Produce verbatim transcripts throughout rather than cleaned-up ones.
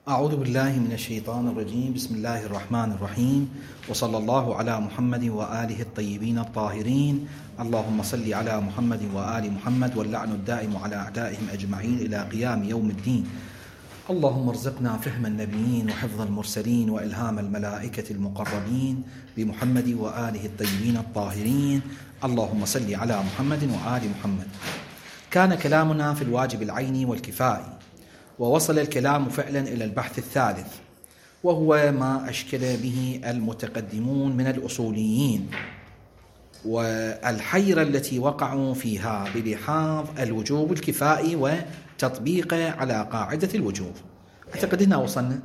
أعوذ بالله من الشيطان الرجيم. بسم الله الرحمن الرحيم، وصلى الله على محمد وآله الطيبين الطاهرين. اللهم صل على محمد وآل محمد، واللعن الدائم على أعدائهم أجمعين إلى قيام يوم الدين. اللهم ارزقنا فهم النبيين وحفظ المرسلين وإلهام الملائكة المقربين بمحمد وآله الطيبين الطاهرين. اللهم صل على محمد وآل محمد. كان كلامنا في الواجب العيني والكفائي، ووصل الكلام فعلا إلى البحث الثالث، وهو ما أشكل به المتقدمون من الأصوليين، والحيرة التي وقعوا فيها بلحاظ الوجوب الكفائي وتطبيقه على قاعدة الوجوب. أعتقد أننا وصلنا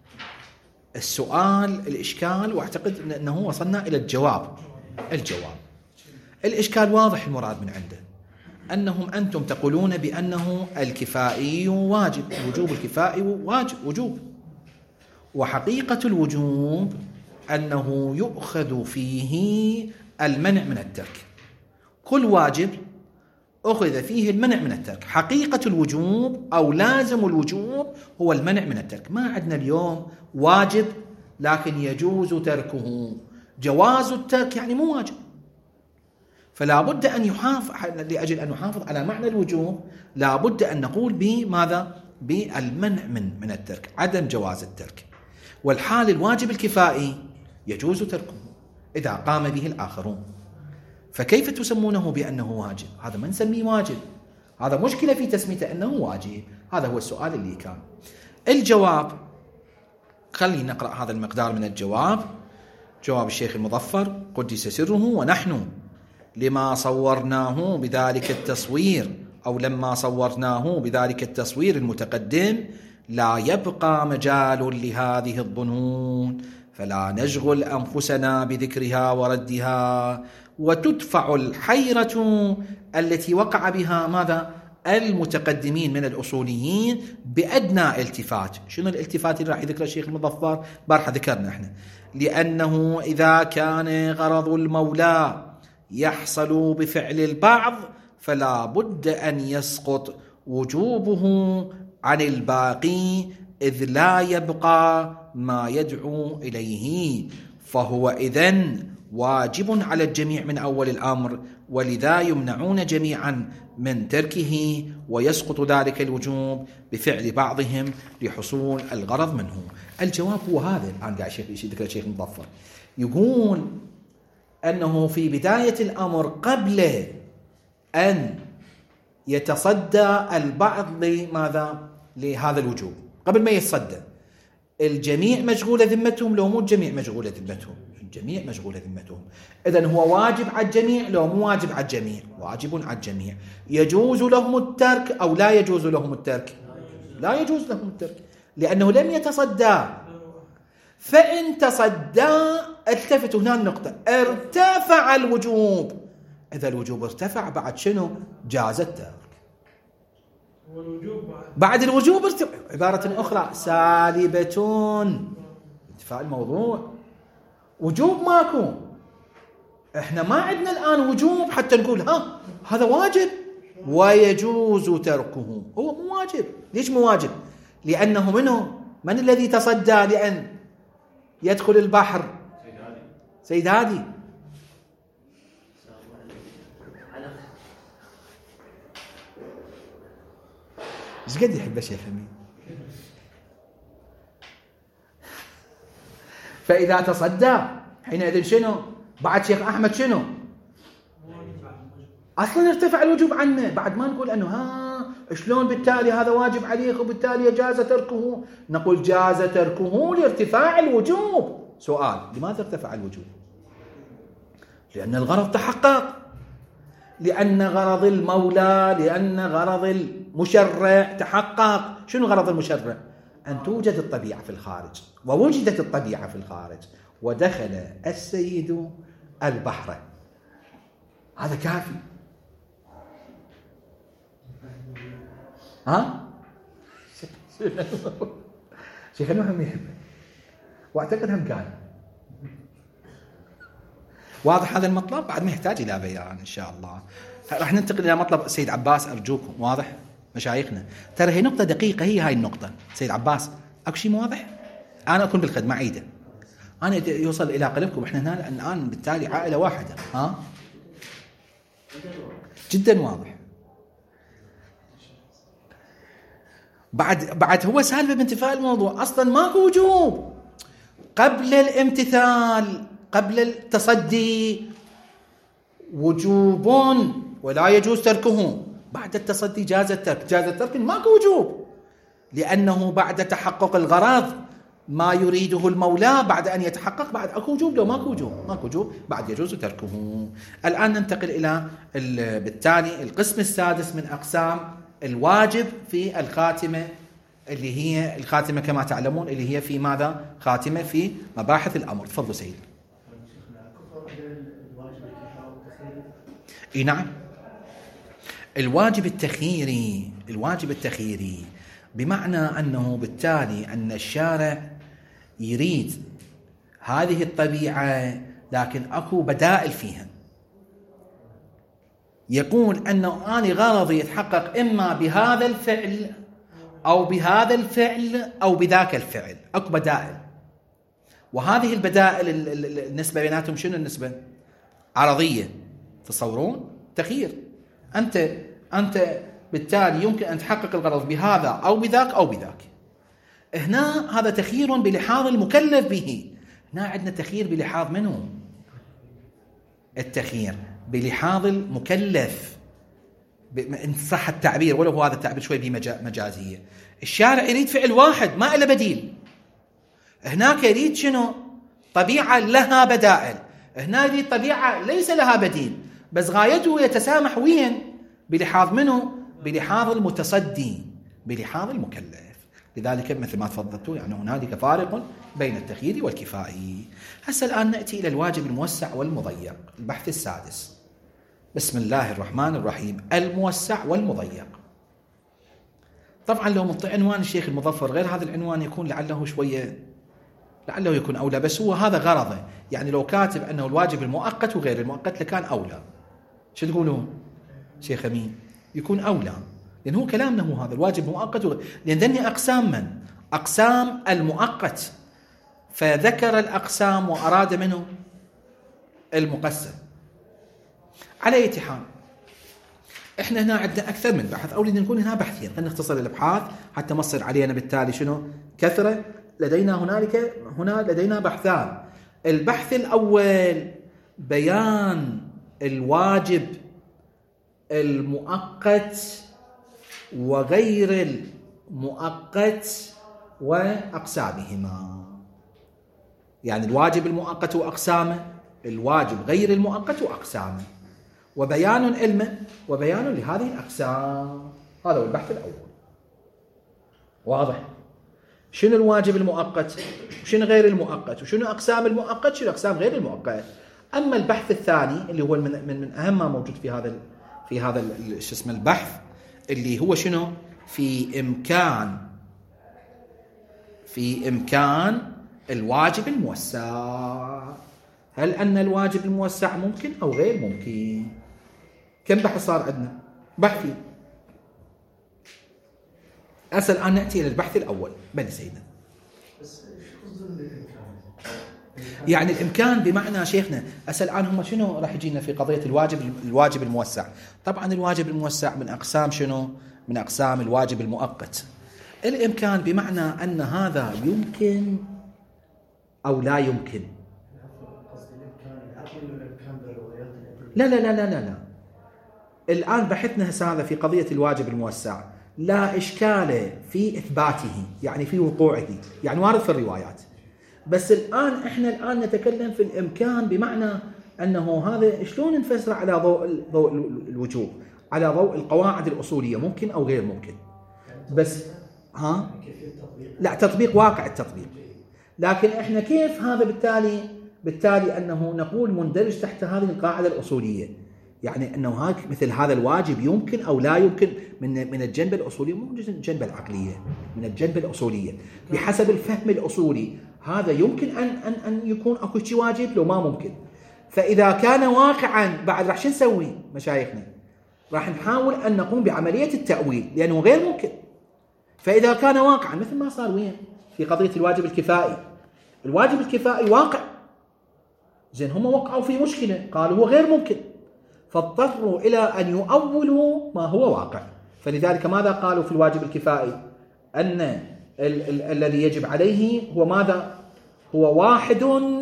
السؤال الإشكال، وأعتقد أنه وصلنا إلى الجواب. الجواب الإشكال واضح المراد من عنده، أنهم أنتم تقولون بأنه الكفائي واجب، الوجوب الكفائي واجب وجوب، وحقيقة الوجوب أنه يؤخذ فيه المنع من الترك. كل واجب أخذ فيه المنع من الترك. حقيقة الوجوب أو لازم الوجوب هو المنع من الترك. ما عندنا اليوم واجب لكن يجوز تركه، جواز الترك يعني مو واجب. فلا بد أن يحافظ، لأجل أن نحافظ على معنى الوجوب لا بد أن نقول بماذا؟ بالمنع من من الترك، عدم جواز الترك. والحال الواجب الكفائي يجوز تركه إذا قام به الآخرون، فكيف تسمونه بأنه واجب؟ هذا ما نسميه واجب، هذا مشكلة في تسميته أنه واجب. هذا هو السؤال اللي كان. الجواب، خلينا نقرأ هذا المقدار من الجواب. جواب الشيخ المظفر قدس سره: ونحن لما صورناه بذلك التصوير أو لما صورناه بذلك التصوير المتقدم لا يبقى مجال لهذه الظنون، فلا نشغل أنفسنا بذكرها وردها، وتدفع الحيرة التي وقع بها ماذا؟ المتقدمين من الأصوليين بأدنى التفات. شنو الالتفات اللي راح يذكر الشيخ المظفر؟ بارحة ذكرنا احنا، لأنه إذا كان غرض المولى يحصل بفعل البعض فلا بد أن يسقط وجوبه عن الباقي، إذ لا يبقى ما يدعو إليه، فهو إذن واجب على الجميع من أول الأمر، ولذا يمنعون جميعا من تركه، ويسقط ذلك الوجوب بفعل بعضهم لحصول الغرض منه. الجواب هو هذا الآن قاعد ذكر الشيخ المظفر، يقول أنه في بداية الأمر قبل أن يتصدى البعض لماذا؟ لهذا الوجوب، قبل ما يتصدى الجميع مشغول ذمتهم، لو مو الجميع مشغول ذمتهم، الجميع مشغول ذمتهم. إذن هو واجب على الجميع، لو مو واجب على الجميع، واجب على الجميع. يجوز لهم الترك أو لا يجوز لهم الترك؟ لا يجوز لهم الترك، لأنه لم يتصدى. فإن تصدى، التفتوا هنا النقطة، ارتفع الوجوب. إذا الوجوب ارتفع بعد شنو؟ جاز الترك. بعد الوجوب ارتفع، عبارة أخرى سالبة، انتفاء الموضوع. وجوب ماكو، احنا ما عندنا الآن وجوب حتى نقول ها هذا واجب ويجوز تركه. هو مو واجب. ليش مو واجب؟ لأنه منه من الذي تصدى لأن يدخل البحر؟ سيد هادي. ايش قد يحب الشيخ أمين؟ فإذا تصدى حينئذ شنو؟ بعد شيخ أحمد شنو؟ أصلا ارتفع الوجوب عنه، بعد ما نقول أنه ها شلون بالتالي هذا واجب عليه وبالتالي جاز تركه. نقول جاز تركه لارتفاع الوجوب. سؤال: لماذا ارتفع الوجوب؟ لأن الغرض تحقق، لأن غرض المولى، لأن غرض المشرع تحقق. شنو غرض المشرع؟ أن توجد الطبيعة في الخارج، ووجدت الطبيعة في الخارج، ودخل السيد البحر. هذا كافي. ها؟ شيخ المهم يحبه، واعتقد هم قال واضح هذا المطلب، بعد ما يحتاج إلى بيان إن شاء الله. راح ننتقل إلى مطلب السيد عباس، أرجوكم. واضح مشايخنا؟ ترى هي نقطة دقيقة، هي هاي النقطة. سيد عباس اكو شيء واضح؟ انا اكون بالخدمه عيده، انا يوصل الى قلبكم احنا هنا الان بالتالي عائله واحده. ها جدا واضح. بعد بعد هو سالفه بانتفاء الموضوع اصلا ماكو وجوب قبل الامتثال، قبل التصدي وجوب ولا يجوز تركه، بعد التصدي جاز الترك، جاز الترك ماكو وجوب، لأنه بعد تحقق الغرض ما يريده المولى بعد أن يتحقق بعد أكو وجوب. لو ماكو وجوب ماكو وجوب بعد يجوز تركه. الآن ننتقل إلى بالتالي القسم السادس من أقسام الواجب في الخاتمة، اللي هي الخاتمة كما تعلمون اللي هي في ماذا؟ خاتمة في مباحث الأمر. تفضل سيد. اي نعم، الواجب التخييري، الواجب التخييري بمعنى أنه بالتالي أن الشارع يريد هذه الطبيعة لكن أكو بدائل فيها، يقول أنه أنا غرضي يتحقق إما بهذا الفعل أو بهذا الفعل أو بذاك الفعل، أكو بدائل، وهذه البدائل النسبة بيناتهم شنو النسبة؟ عرضية. تصورون؟ تخيير، أنت أنت بالتالي يمكن أن تحقق الغرض بهذا أو بذاك أو بذاك. هنا هذا تخيير بلحاظ المكلف به. هنا عندنا تخيير بلحاظ منه؟ التخيير بلحاظ المكلف، إن صح التعبير ولو هو هذا التعبير شوي بمجازية. الشارع يريد فعل واحد ما إلا بديل، هناك يريد شنو؟ طبيعة لها بدائل، هنا يريد طبيعة ليس لها بديل، بس غايته يتسامح وين؟ بلحاظ منه؟ بلحاظ المتصدي، بلحاظ المكلف. لذلك مثل ما تفضلتوا يعني هنالك فارق بين التخييري والكفائي. هسه الآن نأتي إلى الواجب الموسع والمضيق، البحث السادس. بسم الله الرحمن الرحيم. الموسع والمضيق. طبعا لو من عنوان الشيخ المظفر غير هذا العنوان يكون لعله شوية لعله يكون أولى، بس هو هذا غرضه. يعني لو كاتب أنه الواجب المؤقت وغير المؤقت لكان أولى. شو تقولون شيخ أمين؟ يكون أولى، لأن هو كلامنا هو هذا الواجب المؤقت وغير. لأن ذني أقسام من؟ أقسام المؤقت، فذكر الأقسام وأراد منه المقسم. على أي حال إحنا هنا عندنا أكثر من بحث، أو لأن نكون هنا بحثين، خلينا نختصر الأبحاث حتى مصر علينا بالتالي شنو؟ كثرة. لدينا هنالك هنا لدينا بحثان. البحث الأول بيان الواجب المؤقت وغير المؤقت وأقسامهما، يعني الواجب المؤقت وأقسامه، الواجب غير المؤقت وأقسامه، وبيان علمه وبيان لهذه الأقسام. هذا هو البحث الأول. واضح؟ شنو الواجب المؤقت وشنو غير المؤقت وشنو أقسام المؤقت شنو أقسام غير المؤقت. أما البحث الثاني اللي هو من من, من أهم ما موجود في هذا في هذا شو اسمه البحث، اللي هو شنو؟ في إمكان في إمكان الواجب الموسع. هل أن الواجب الموسع ممكن أو غير ممكن؟ كم بحث صار عندنا؟ بحثي. أسأل الآن نأتي إلى البحث الأول. بني سيدنا. يعني الإمكان بمعنى شيخنا أسأل الآن هم شنو راح يجينا في قضية الواجب الواجب الموسع. طبعا الواجب الموسع من أقسام شنو؟ من أقسام الواجب المؤقت. الإمكان بمعنى أن هذا يمكن أو لا يمكن. لا لا لا لا لا, لا. الآن بحثنا هذا في قضية الواجب الموسع لا إشكال في إثباته، يعني في وقوعه، يعني وارد في الروايات. بس الآن إحنا الآن نتكلم في الإمكان بمعنى أنه هذا شلون نفسر على ضوء ضوء الوجوب، على ضوء القواعد الأصولية، ممكن أو غير ممكن. بس ها لا تطبيق واقع التطبيق. لكن إحنا كيف هذا بالتالي بالتالي أنه نقول مندرج تحت هذه القاعدة الأصولية، يعني أنه هاك مثل هذا الواجب يمكن أو لا يمكن من من الجنبة الأصولية، مو من الجنبة العقلية، من الجنبة الأصولية بحسب الفهم الأصولي. هذا يمكن أن أن أن يكون أكو شيء واجب لو ما ممكن. فإذا كان واقعا بعد راح شو نسوي مشايخنا؟ راح نحاول أن نقوم بعملية التأويل لأنه غير ممكن. فإذا كان واقعا مثل ما صار وين في قضية الواجب الكفائي. الواجب الكفائي واقع، زين هم وقعوا في مشكلة قالوا هو غير ممكن، فاضطروا إلى أن يؤولوا ما هو واقع. فلذلك ماذا قالوا في الواجب الكفائي؟ أن ال ال الذي يجب عليه هو ماذا؟ هو واحد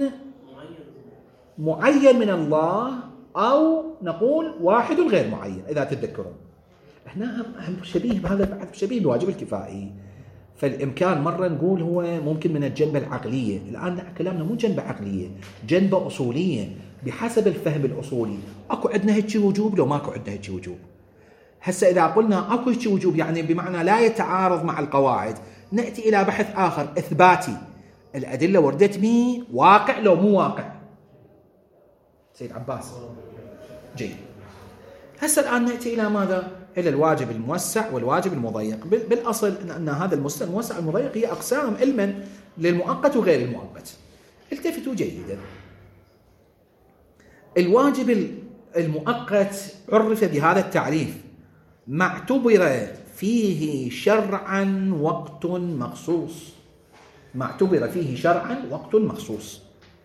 معين من الله، أو نقول واحد غير معين إذا تتذكرون. احنا هم شبيه بهذا، شبيه بالواجب الكفائي. فالإمكان مرة نقول هو ممكن من الجنبة العقلية. الآن كلامنا مو جنبة عقلية، جنبة أصولية بحسب الفهم الأصولي. أكو عندنا هيك وجوب لو ماكو عندنا هيك وجوب. هسه إذا قلنا أكو هيك وجوب يعني بمعنى لا يتعارض مع القواعد، نأتي إلى بحث آخر إثباتي، الأدلة وردت بي واقع لو مو واقع. سيد عباس جيد. هسه الآن نأتي إلى ماذا؟ إلى الواجب الموسع والواجب المضيق. بالأصل أن هذا الموسع والمضيق هي أقسام علما للمؤقت وغير المؤقت. التفتوا جيدا. الواجب المؤقت عرف بهذا التعريف: ما اعتبر فيه شرعا وقت مخصوص. ما اعتبر فيه شرعا وقت مخصوص.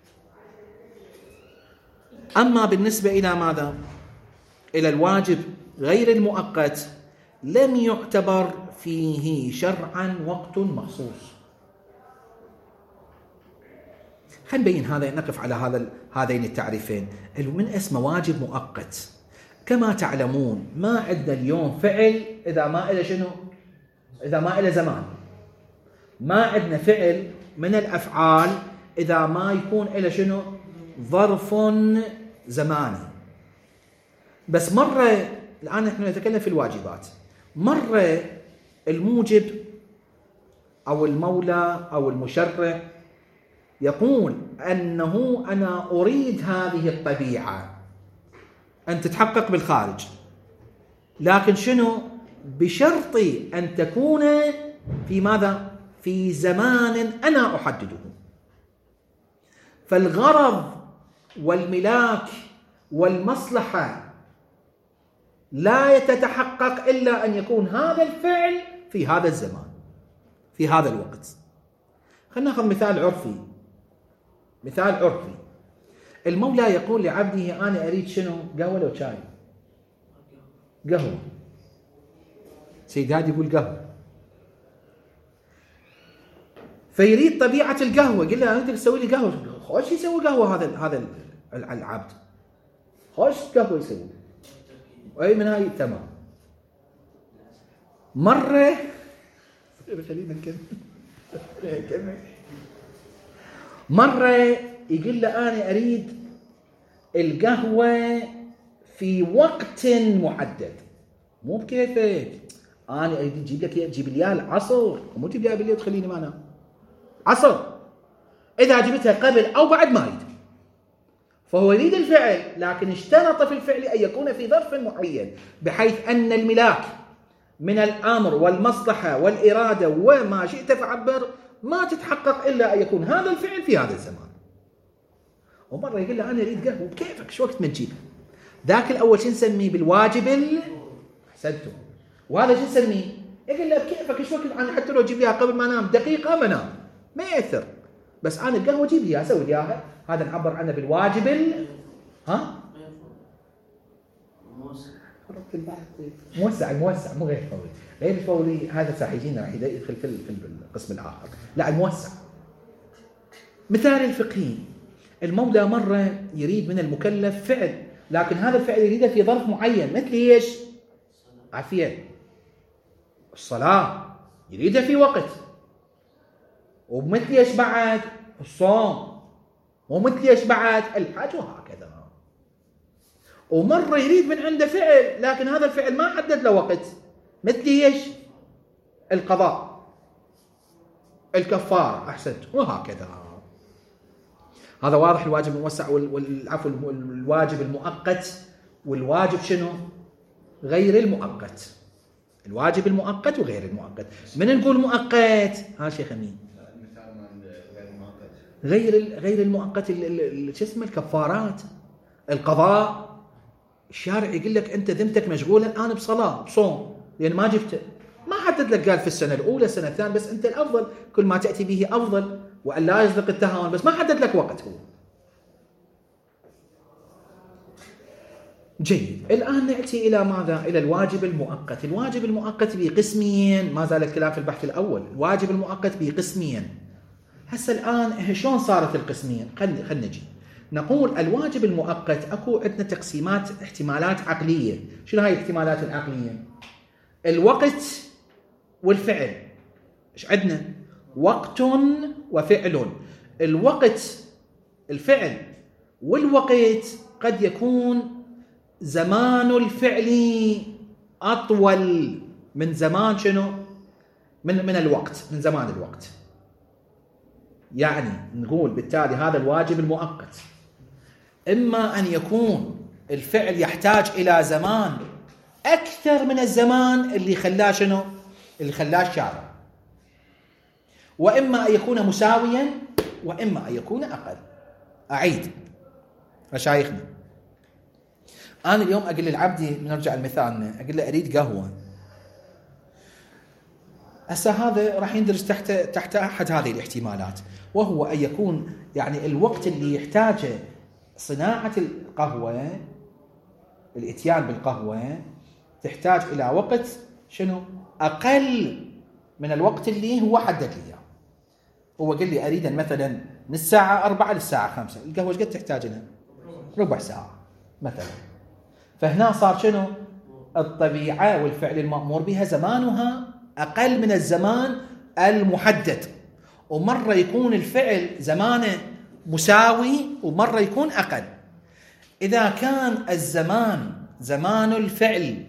أما بالنسبة إلى ماذا؟ إلى الواجب غير المؤقت لم يعتبر فيه شرعا وقت مخصوص. خلينا نبين هذا، نقف على هذا هذين التعريفين. من اسمه واجب مؤقت، كما تعلمون ما عندنا اليوم فعل إذا ما إلى شنو؟ إذا ما إلى زمان. ما عندنا فعل من الأفعال إذا ما يكون إلى شنو؟ ظرف زماني. بس مرة الآن نحن نتكلم في الواجبات، مرة الموجب أو المولى أو المشرع يقول أنه أنا أريد هذه الطبيعة أن تتحقق بالخارج، لكن شنو؟ بشرط أن تكون في ماذا؟ في زمان أنا أحدده. فالغرض والملاك والمصلحة لا يتحقق إلا أن يكون هذا الفعل في هذا الزمان في هذا الوقت. خلينا ناخذ مثال عرفي. مثال عرفي، المولى يقول لعبده أنا أريد شنو؟ قهوة لو شاي؟ قهوة. سيد هادي يقول قهوة، فيريد طبيعة القهوة. قل له أنت تسوي لي قهوة. خوش يسوي قهوة هذا هذا العبد، خوش قهوة يسوي. أي من هاي تمام. مرة خلينا نكمل. مرة يقول له أنا أريد القهوة في وقت محدد، مو بكيفك. أنا أريد أجيب لك أجيب لي العصر، مو تجيب لي بالليل تخليني ما أنام. عصر إذا جبتها قبل أو بعد ما يريد. فهو يريد الفعل، لكن اشترط في الفعل أن يكون في ظرف معين، بحيث أن الملاك من الأمر والمصلحة والإرادة وما شئت فعبر ما تتحقق إلا أن يكون هذا الفعل في هذا الزمان. ومرة يقول له أنا أريد قهوة بكيفك شو وقت ما تجيبها. ذاك الأول شو نسميه؟ بالواجب ال أحسنتم. وهذا شو نسميه؟ يقول له بكيفك شو وقت، أنا حتى لو أجيب لها قبل ما أنام دقيقة ما أنام ما يأثر، بس أنا القهوة جيب لي أسوي لي إياها. هذا نعبر عنه بالواجب ال ها موسع. الموسع مو غير فوري. غير الفوري هذا ساحجينا راح يدخل في القسم الآخر. لا الموسع. مثال الفقهي، المولى مرة يريد من المكلف فعل، لكن هذا الفعل يريده في ظرف معين، مثل ايش؟ عافية. الصلاة يريدها في وقت، ومثل ايش بعد؟ الصوم، ومثل ايش بعد؟ الحج، وهكذا. ومرة يريد من عنده فعل، لكن هذا الفعل ما حدد له وقت، مثل ايش؟ القضاء، الكفارة، أحسنت، وهكذا. هذا واضح. الواجب الموسع والعفو الواجب المؤقت والواجب شنو؟ غير المؤقت. الواجب المؤقت وغير المؤقت. من نقول مؤقت؟ ها شيخ أمين. غير غير المؤقت شو اسمه؟ الكفارات، القضاء. الشارع يقول لك أنت ذمتك مشغولة الآن بصلاة بصوم، لأن ما جبته، ما حدد لك قال في السنة الأولى السنة الثانية، بس أنت الأفضل كل ما تأتي به أفضل وأن لا يصدق التهاون، بس ما حدد لك وقت هو. جيد. الآن نأتي إلى ماذا؟ إلى الواجب المؤقت. الواجب المؤقت بقسمين، ما زال الكلام في البحث الأول. الواجب المؤقت بقسمين. هسه الآن شلون صارت القسمين؟ خلينا خلينا نجي نقول الواجب المؤقت اكو عندنا تقسيمات احتمالات عقلية. شنو هاي الاحتمالات العقلية؟ الوقت والفعل. ايش عندنا؟ وقت وفعل. الوقت الفعل والوقت قد يكون زمان الفعل أطول من زمان شنو؟ من من الوقت، من زمان الوقت. يعني نقول بالتالي هذا الواجب المؤقت إما أن يكون الفعل يحتاج إلى زمان أكثر من الزمان اللي خلاه شنو؟ اللي خلاه الشارع، وإما أن يكون مساويا، وإما أن يكون أقل. أعيد مشايخنا، أنا اليوم أقول للعبدي، بنرجع المثال، أقول له أريد قهوة. هسه هذا راح يندرج تحت تحت أحد هذه الاحتمالات، وهو أن يكون يعني الوقت اللي يحتاجه صناعة القهوة، الاتيان بالقهوة، تحتاج إلى وقت شنو؟ أقل من الوقت اللي هو حدد لي. هو قال لي أريد مثلا من الساعة أربعة للساعة خمسة، القهوة قد تحتاج لها؟ ربع ساعة مثلا. فهنا صار شنو؟ الطبيعة والفعل المأمور بها زمانها أقل من الزمان المحدد، ومرة يكون الفعل زمانه مساوي ومرة يكون أقل. إذا كان الزمان زمان الفعل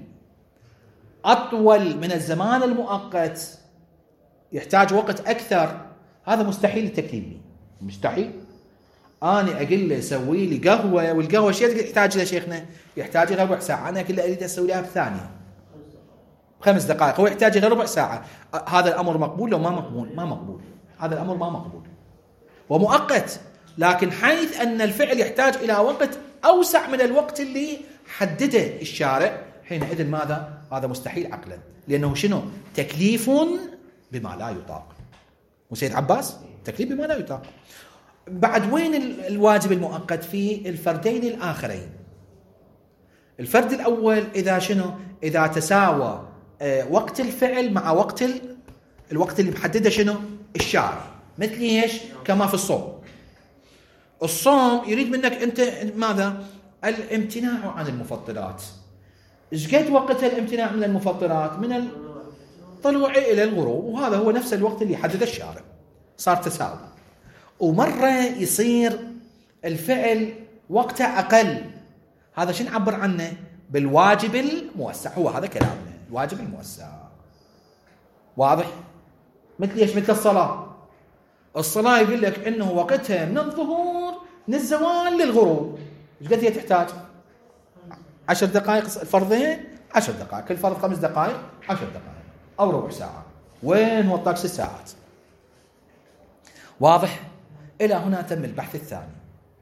أطول من الزمان المؤقت، يحتاج وقت أكثر، هذا مستحيل التكليف به، مستحيل. أنا أقول له سوي لي قهوة، والقهوة شيء يحتاج لها شيخنا؟ يحتاج لها ربع ساعة. أنا أقول له أريد أسوي لها بثانية خمس دقائق، هو يحتاج لها ربع ساعة. هذا الأمر مقبول لو ما مقبول؟ ما مقبول. هذا الأمر ما مقبول ومؤقت، لكن حيث أن الفعل يحتاج إلى وقت أوسع من الوقت اللي حدده الشارع، حينئذ ماذا؟ هذا مستحيل عقلا، لأنه شنو؟ تكليف بما لا يطاق. وسيد عباس تكليف بما لا يطاق. بعد وين الواجب المؤقت؟ في الفردين الآخرين. الفرد الأول إذا شنو؟ إذا تساوى وقت الفعل مع وقت ال... الوقت اللي محدده شنو؟ الشارع. مثل ايش؟ كما في الصوم. الصوم يريد منك انت ماذا؟ الامتناع عن المفطرات. ايش قد وقت الامتناع من المفطرات؟ من الطلوع الى الغروب، وهذا هو نفس الوقت اللي حدد الشارع. صار تساوي. ومره يصير الفعل وقته اقل، هذا شو نعبر عنه؟ بالواجب الموسع. هو هذا كلامنا، الواجب الموسع. واضح؟ مثل ايش؟ مثل الصلاة. الصلاة يقول لك انه وقتها من الظهور من الزوال للغروب. ايش قد هي تحتاج؟ عشر دقائق الفرضين، عشر دقائق كل فرض، خمس دقائق، عشر دقائق او ربع ساعة. وين هو الطاق؟ ست ساعات. واضح؟ الى هنا تم البحث الثاني.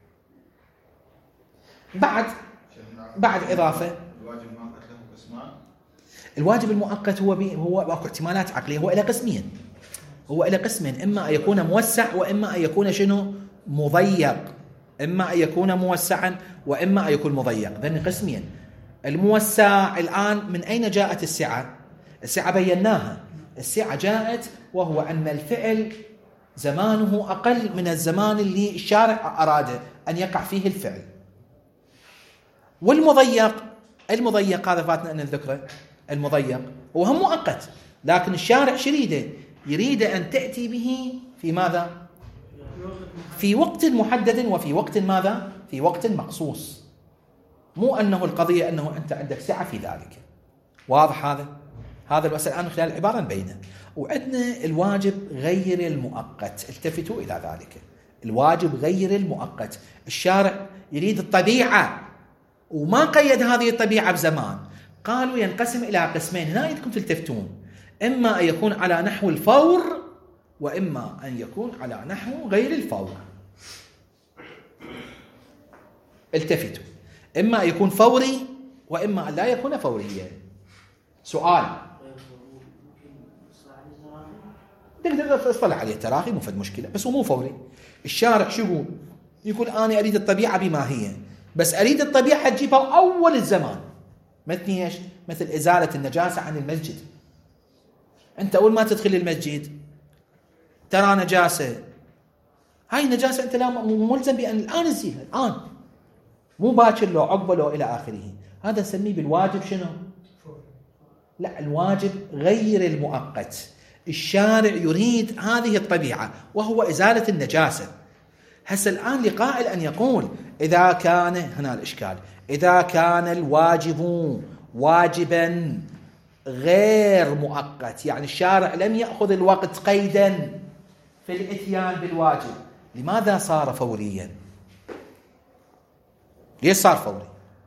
بعد بعد اضافة الواجب المؤقت له قسمان. الواجب المؤقت هو بي هو اكو احتمالات عقليه، هو الى قسمين. هو الى قسمين، اما ان يكون موسع واما ان يكون شنو؟ مضيق. اما ان يكون موسعا واما ان يكون مضيق. ذن قسمين. الموسع الان من اين جاءت السعه؟ السعه بيناها. السعه جاءت وهو ان الفعل زمانه اقل من الزمان اللي الشارع اراد ان يقع فيه الفعل. والمضيق، المضيق هذا فاتنا ان نذكره. المضيق هو هم مؤقت، لكن الشارع شريده يريد أن تأتي به في ماذا؟ في وقت محدد، وفي وقت ماذا؟ في وقت مخصوص. مو أنه القضية أنه أنت عندك سعة في ذلك. واضح هذا؟ هذا المسألة الآن خلال العبارة بينه. وعندنا الواجب غير المؤقت. التفتوا إلى ذلك. الواجب غير المؤقت، الشارع يريد الطبيعة وما قيد هذه الطبيعة بزمان. قالوا ينقسم إلى قسمين. هنا يدكم تلتفتون، إما أن يكون على نحو الفور، وإما أن يكون على نحو غير الفور. التفتوا. إما أن يكون فوري، وإما أن لا يكون فوريا. سؤال، تقدر تصطلح عليه التراخي، مو فد مشكلة، بس هو مو فوري. الشارع شو يقول؟ يقول أنا أريد الطبيعة بما هي، بس أريد الطبيعة تجيبها أول الزمان. مثل إيش؟ مثل إزالة النجاسة عن المسجد. أنت أول ما تدخل المسجد ترى نجاسة، هاي النجاسة أنت لا ملزم بأن الآن تزيلها، الآن مو باكر لو عقبه لو إلى آخره. هذا نسميه بالواجب شنو؟ لا، الواجب غير المؤقت. الشارع يريد هذه الطبيعة وهو إزالة النجاسة. هسه الآن لقائل أن يقول إذا كان هنا الإشكال، إذا كان الواجب واجبا غير مؤقت، يعني الشارع لم يأخذ الوقت قيدا في الإتيان بالواجب، لماذا صار فوريا؟ ليش صار فوري؟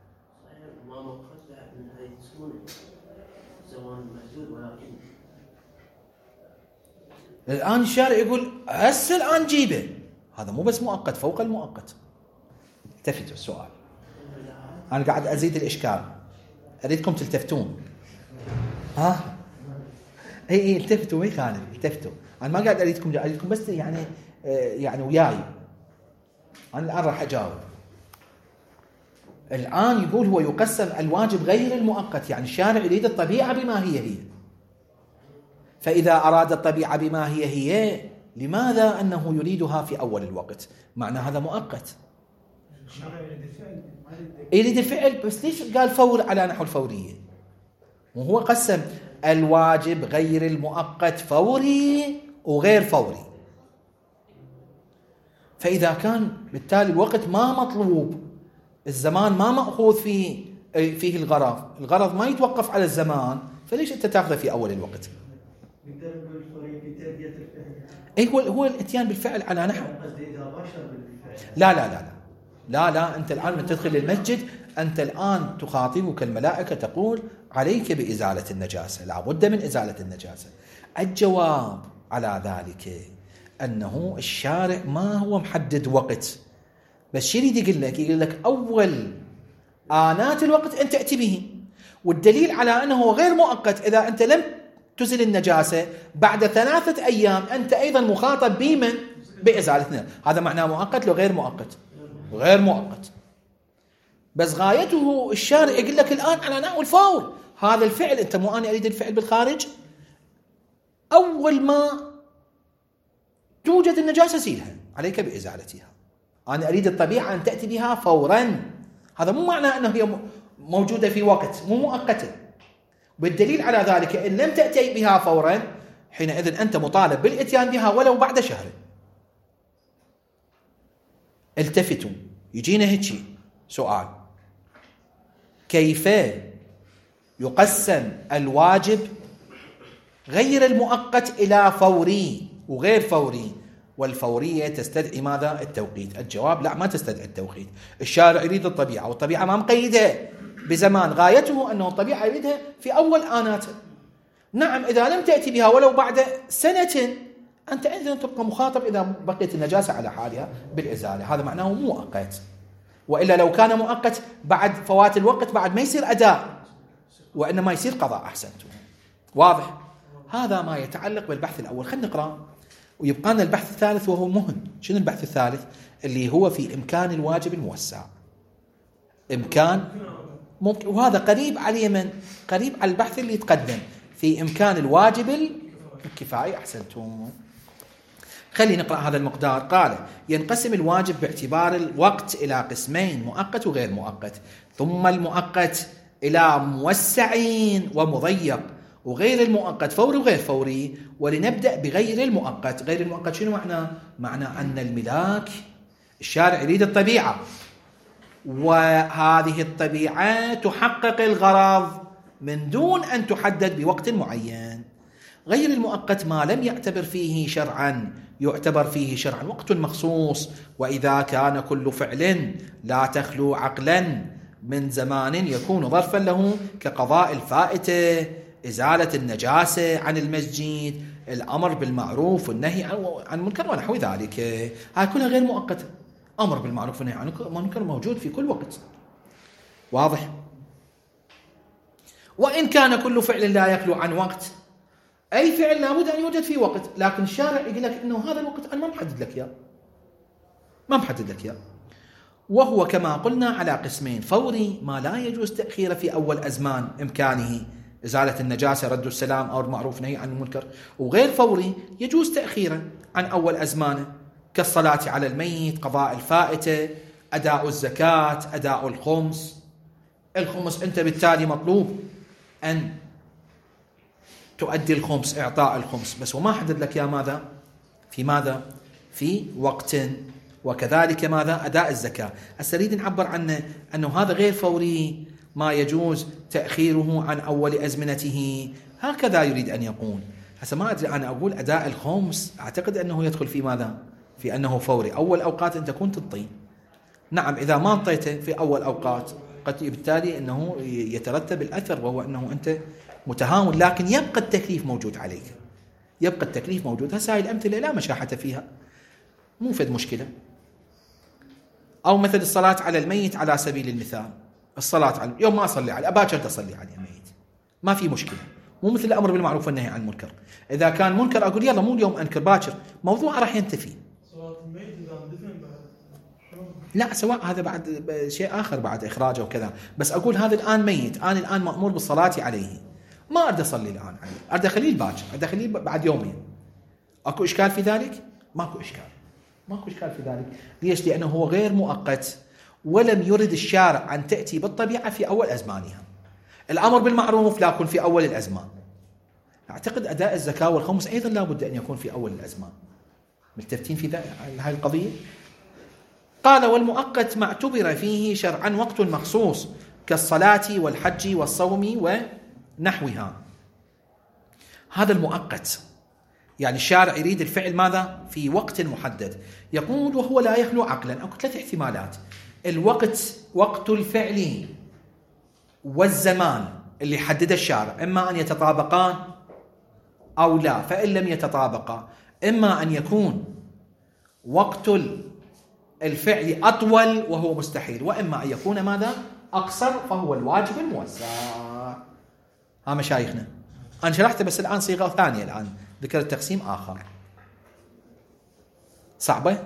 الآن الشارع يقول هسه الآن جيبه، هذا مو بس مؤقت، فوق المؤقت. التفتوا السؤال، أنا قاعد أزيد الإشكال، أريدكم تلتفتون. ها اي اي التفتوا، ما يخالف، التفتوا. انا ما قاعد اريدكم، اريدكم بس يعني آه يعني وياي. انا الان راح اجاوب. الان يقول هو يقسم الواجب غير المؤقت، يعني الشارع يريد الطبيعه بما هي هي. فاذا اراد الطبيعه بما هي هي، لماذا انه يريدها في اول الوقت؟ معنى هذا مؤقت. يريد الفعل، بس ليش قال فور على نحو الفوريه؟ وهو قسم الواجب غير المؤقت فوري وغير فوري. فإذا كان بالتالي الوقت ما مطلوب، الزمان ما مأخوذ فيه فيه الغرض، الغرض ما يتوقف على الزمان، فليش أنت تأخذه في أول الوقت؟ أي هو هو الاتيان بالفعل على نحو. لا لا لا لا لا لا أنت الآن من تدخل المسجد، أنت الآن تخاطبك الملائكة تقول عليك بإزالة النجاسة، لا بد من إزالة النجاسة. الجواب على ذلك أنه الشارع ما هو محدد وقت، بس شو يريد يقول لك؟ يقول لك أول آنات الوقت أنت تأتي به، والدليل على أنه غير مؤقت إذا أنت لم تزل النجاسة بعد ثلاثة أيام أنت أيضا مخاطب بمن؟ بإزالتنا. هذا معناه مؤقت لو غير مؤقت؟ غير مؤقت. بس غايته الشارع يقول لك الآن على نحو الفور، هذا الفعل أنت مو أنا أريد الفعل بالخارج، أول ما توجد النجاسة زيلها، عليك بإزالتها. أنا أريد الطبيعة أن تأتي بها فورا. هذا مو معناه أنه هي موجودة في وقت، مو مؤقتة. بالدليل على ذلك إن لم تأتي بها فورا، حينئذ أنت مطالب بالإتيان بها ولو بعد شهر. التفتوا، يجينا هيك سؤال: كيف يقسم الواجب غير المؤقت إلى فوري وغير فوري؟ والفورية تستدعي ماذا؟ التوقيت. الجواب: لا، ما تستدعي التوقيت. الشارع يريد الطبيعة، والطبيعة ما مقيدها بزمان، غايته أنه الطبيعة يريدها في أول آناتها. نعم، إذا لم تأتي بها ولو بعد سنة أنت عندما تبقى مخاطب إذا بقيت النجاسة على حالها بالإزالة. هذا معناه مؤقت. وإلا لو كان مؤقت بعد فوات الوقت بعد ما يصير أداء، وإنما يصير قضاء. أحسنتم، واضح؟ هذا ما يتعلق بالبحث الأول. خلينا نقرأ ويبقى لنا البحث الثالث وهو مهم. شنو البحث الثالث؟ اللي هو في إمكان الواجب الموسع. إمكان ممكن، وهذا قريب على من؟ قريب على البحث اللي يتقدم في إمكان الواجب الكفائي. أحسنتم. خلينا نقرأ هذا المقدار. قال: ينقسم الواجب باعتبار الوقت إلى قسمين: مؤقت وغير مؤقت، ثم المؤقت إلى موسع ومضيق، وغير المؤقت فوري وغير فوري. ولنبدأ بغير المؤقت. غير المؤقت شنو معنى؟ معنى أن الملاك الشارع يريد الطبيعة، وهذه الطبيعة تحقق الغرض من دون أن تحدد بوقت معين. غير المؤقت ما لم يعتبر فيه شرعا يعتبر فيه شرعا وقت مخصوص، وإذا كان كل فعل لا تخلو عقلا من زمان يكون ظرفا له، كقضاء الفائتة، إزالة النجاسة عن المسجد، الأمر بالمعروف والنهي عن المنكر ونحو ذلك. هاي كلها غير مؤقتة. أمر بالمعروف والنهي عن المنكر موجود في كل وقت. واضح؟ وإن كان كل فعل لا يخلو عن وقت، أي فعل لابد أن يوجد في وقت، لكن الشارع يقول لك إنه هذا الوقت أنا ما محدد لك إياه، ما محدد لك إياه. وهو كما قلنا على قسمين: فوري ما لا يجوز تأخيره في أول أزمان إمكانه، إزالة النجاسة، رد السلام، أو المعروف نهي عن المنكر، وغير فوري يجوز تأخيره عن أول أزمانه، كالصلاة على الميت، قضاء الفائتة، أداء الزكاة، أداء الخمس. الخمس أنت بالتالي مطلوب أن تؤدي الخمس، إعطاء الخمس، بس وما حدد لك يا ماذا في ماذا في وقت. وكذلك ماذا أداء الزكاة. أريد نعبر عنه أنه هذا غير فوري، ما يجوز تأخيره عن أول أزمنته، هكذا يريد أن يقول. هسه ما أدري أنا أقول أداء الخمس، أعتقد أنه يدخل في ماذا في أنه فوري. أول أوقات أنت كنت تطي، نعم، إذا ما انطيته في أول أوقات قد بالتالي أنه يترتب الأثر، وهو أنه أنت متهاون، لكن يبقى التكليف موجود عليك، يبقى التكليف موجود. هسه هاي الأمثلة لا مشاحة فيها، مو فد مشكلة. أو مثل الصلاة على الميت على سبيل المثال، الصلاة على يوم ما أصلي عليه أباكر تصلي على الميت، ما في مشكلة، مو مثل الأمر بالمعروف والنهي عن المنكر. إذا كان منكر أقول يلا مو اليوم أنكر باكر، موضوع راح ينتفي. صلاة الميت إذا دفن بعد لا، سواء هذا بعد شيء آخر بعد إخراجه وكذا، بس أقول هذا الآن ميت، أنا الآن مأمور بالصلاة عليه، ما أريد أصلي الآن عليه، أريد أخليه الباكر، أريد أخليه بعد يومين. أكو إشكال في ذلك؟ ماكو إشكال، ماكو إشكال في ذلك. ليش؟ لأنه هو غير مؤقت، ولم يرد الشارع أن تأتي بالطبيعة في أول أزمانها. الأمر بالمعروف لا يكون في أول الأزمان. أعتقد أداء الزكاة والخمس أيضا لا بد أن يكون في أول الأزمان. ملتفتين في هذه القضية؟ قال: والمؤقت ما اعتبر فيه شرعا وقت مخصوص، كالصلاة والحج والصوم ونحوها. هذا المؤقت، يعني الشارع يريد الفعل ماذا في وقت محدد. يقول: وهو لا يخلو عقلا. أو ثلاث احتمالات: الوقت وقت الفعل والزمان اللي حدد الشارع، إما أن يتطابقان أو لا، فإن لم يتطابقا إما أن يكون وقت الفعل أطول وهو مستحيل، وإما أن يكون ماذا أقصر فهو الواجب الموسع. ها مشايخنا، أنا شرحت بس الآن صيغة ثانية، الآن ذكر التقسيم آخر. صعبة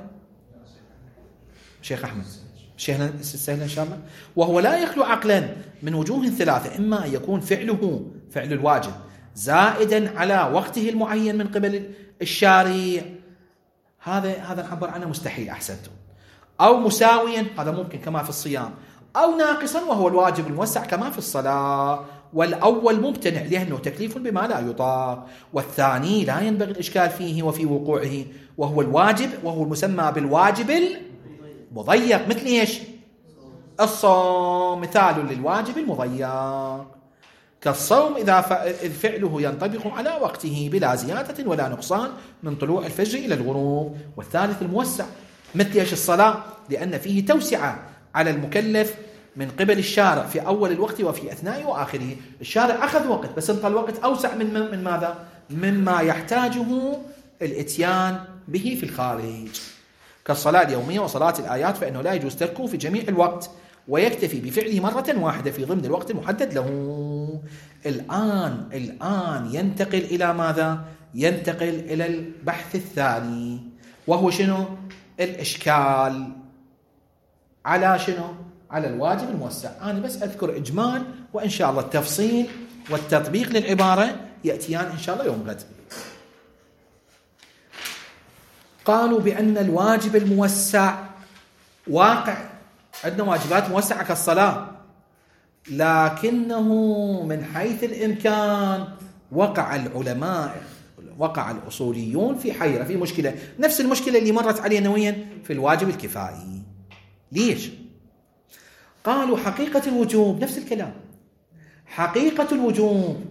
شيخ أحمد؟ شيخنا سهلا إن شاء الله. وهو لا يخلو عقلا من وجوه ثلاثة: إما أن يكون فعله فعل الواجب زائدا على وقته المعين من قبل الشارع، هذا هذا نعبر عنه مستحيل أحسنتم، أو مساويا، هذا ممكن كما في الصيام، أو ناقصا وهو الواجب الموسع كما في الصلاة. والأول ممتنع لأنه تكليف بما لا يطاق، والثاني لا ينبغي الإشكال فيه وفي وقوعه، وهو الواجب، وهو المسمى بالواجب المضيق. مثل إيش؟ الصوم مثال للواجب المضيق، كالصوم إذا فعله ينطبق على وقته بلا زيادة ولا نقصان من طلوع الفجر إلى الغروب. والثالث الموسع، مثل إيش؟ الصلاة، لأن فيه توسعة على المكلف من قبل الشارع في أول الوقت وفي أثنائه وآخره. الشارع أخذ وقت، بس انطى الوقت أوسع من من ماذا؟ مما يحتاجه الإتيان به في الخارج، كالصلاة اليومية وصلاة الآيات، فإنه لا يجوز تركه في جميع الوقت، ويكتفي بفعله مرة واحدة في ضمن الوقت المحدد له. الآن الآن ينتقل إلى ماذا؟ ينتقل إلى البحث الثاني، وهو شنو؟ الإشكال على شنو؟ على الواجب الموسع. أنا بس أذكر إجمال، وإن شاء الله التفصيل والتطبيق للعبارة يأتيان إن شاء الله يوم غد. قالوا بأن الواجب الموسع واقع، عندنا واجبات موسعة كالصلاة، لكنه من حيث الإمكان وقع العلماء، وقع الأصوليون في حيرة، في مشكلة، نفس المشكلة اللي مرت علينا نويا في الواجب الكفائي. ليش؟ قالوا حقيقة الوجوب نفس الكلام، حقيقة الوجوب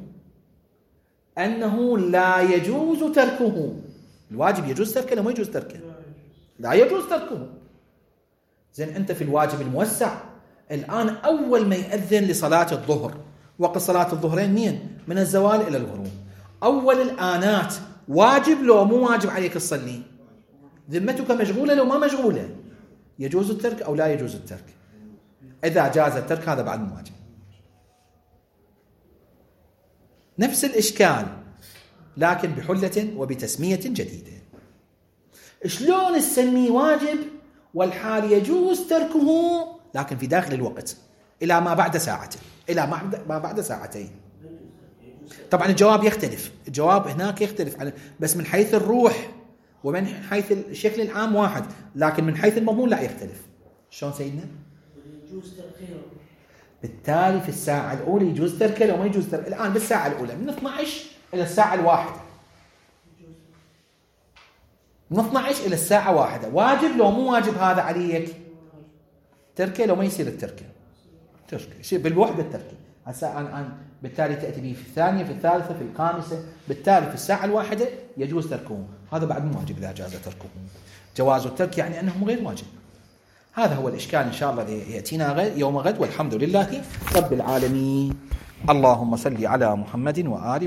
أنه لا يجوز تركه. الواجب يجوز تركه لو ما يجوز تركه؟ لا يجوز تركه. زين، أنت في الواجب الموسع الآن أول ما يأذن لصلاة الظهر، وقت صلاة الظهرين مين؟ من الزوال إلى الغروب، أول الآنات، واجب لو مو واجب عليك تصلي؟ ذمتك مشغولة لو ما مشغولة؟ يجوز الترك أو لا يجوز الترك؟ إذا جاز الترك هذا بعد واجب. نفس الإشكال لكن بحلة وبتسمية جديدة. شلون نسميه واجب والحال يجوز تركه لكن في داخل الوقت إلى ما بعد ساعة، إلى ما بعد ساعتين؟ طبعا الجواب يختلف، الجواب هناك يختلف عن، بس من حيث الروح ومن حيث الشكل العام واحد، لكن من حيث المضمون لا يختلف. شلون سيدنا؟ يجوز تأخيره. بالتالي في الساعة الأولى يجوز تركه لو ما يجوز تركه. الآن بالساعة الأولى من اثني عشر إلى الساعة الواحدة، من اثني عشر إلى الساعة واحدة، واجب لو مو واجب هذا عليك؟ تركه لو ما يصير التركه، تركه شيء بالوحدة التركه. هسه الآن بالتالي تأتي به في الثانية، في الثالثة، في الخامسة، بالتالي في الساعة الواحدة يجوز تركه. هذا بعد مو واجب إذا جاز تركه. جواز الترك يعني أنه غير واجب. هذا هو الإشكال إن شاء الله يأتينا غد يوم غد، والحمد لله رب العالمين. اللهم صل على محمد وآل